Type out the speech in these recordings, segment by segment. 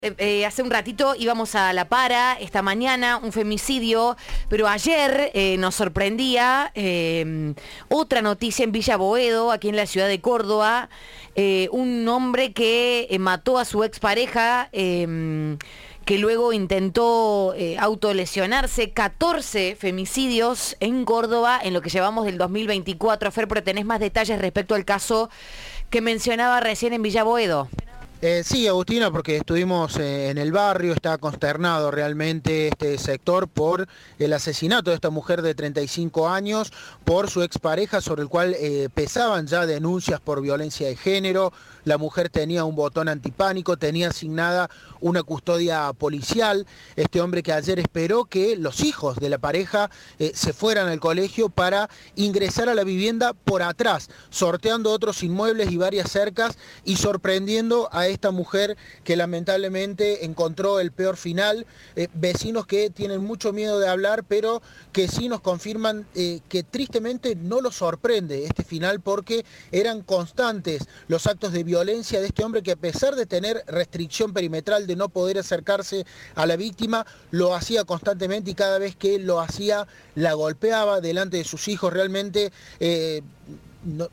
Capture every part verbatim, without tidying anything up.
Eh, eh, hace un ratito íbamos a La Para, esta mañana un femicidio, pero ayer eh, nos sorprendía eh, otra noticia en Villa Boedo, aquí en la ciudad de Córdoba, eh, un hombre que eh, mató a su expareja, eh, que luego intentó eh, autolesionarse. catorce femicidios en Córdoba en lo que llevamos del dos mil veinticuatro. Fer, pero tenés más detalles respecto al caso que mencionaba recién en Villa Boedo. Eh, sí, Agustina, porque estuvimos eh, en el barrio, está consternado realmente este sector por el asesinato de esta mujer de treinta y cinco años, por su expareja, sobre el cual eh, pesaban ya denuncias por violencia de género. La mujer tenía un botón antipánico, tenía asignada una custodia policial. Este hombre que ayer esperó que los hijos de la pareja eh, se fueran al colegio para ingresar a la vivienda por atrás, sorteando otros inmuebles y varias cercas y sorprendiendo a esta mujer que lamentablemente encontró el peor final. Eh, vecinos que tienen mucho miedo de hablar, pero que sí nos confirman eh, que tristemente no los sorprende este final, porque eran constantes los actos de violencia de este hombre que, a pesar de tener restricción perimetral de no poder acercarse a la víctima, lo hacía constantemente, y cada vez que lo hacía la golpeaba delante de sus hijos. Realmente eh, no,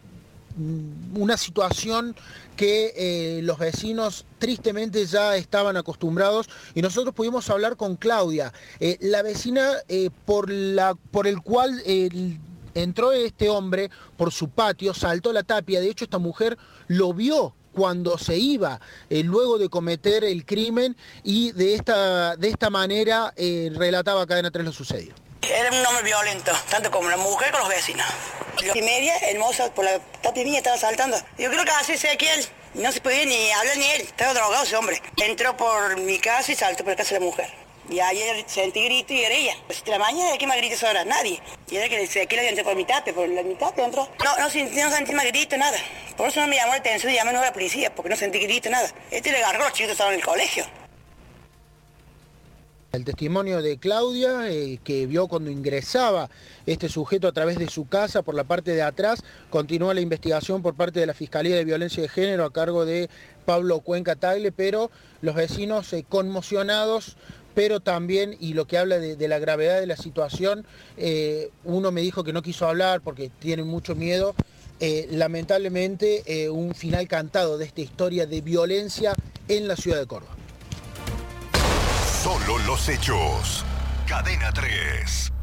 una situación que eh, los vecinos tristemente ya estaban acostumbrados, y nosotros pudimos hablar con Claudia, eh, la vecina eh, por, la, por el cual eh, entró este hombre por su patio, saltó la tapia. De hecho, esta mujer lo vio cuando se iba, eh, luego de cometer el crimen, y de esta, de esta manera eh, relataba a Cadena tres lo sucedido. Era un hombre violento, tanto como la mujer como los vecinos. Y media, el mozo por la tapia mía estaba saltando. Yo creo que así sé que él, no se podía ni hablar ni él, estaba drogado ese hombre. Entró por mi casa y saltó por la casa de la mujer. Y ayer sentí grito y era ella. Pues de la mañana, ¿de qué más gritos ahora? Nadie. Y era que se le entró por mi tapia, por la, mi tapia entró. No, no, sentí, no sentí más grito, nada. Por eso no me llamó la atención y llamé a la policía, porque no sentí grito, nada. Este le agarró a los chicos que estaban en el colegio. El testimonio de Claudia, eh, que vio cuando ingresaba este sujeto a través de su casa por la parte de atrás. Continúa la investigación por parte de la Fiscalía de Violencia de Género a cargo de Pablo Cuenca Tagle, pero los vecinos eh, conmocionados, pero también, y lo que habla de, de la gravedad de la situación, eh, uno me dijo que no quiso hablar porque tiene mucho miedo. Eh, lamentablemente, eh, un final cantado de esta historia de violencia en la ciudad de Córdoba. Solo los hechos. Cadena tres.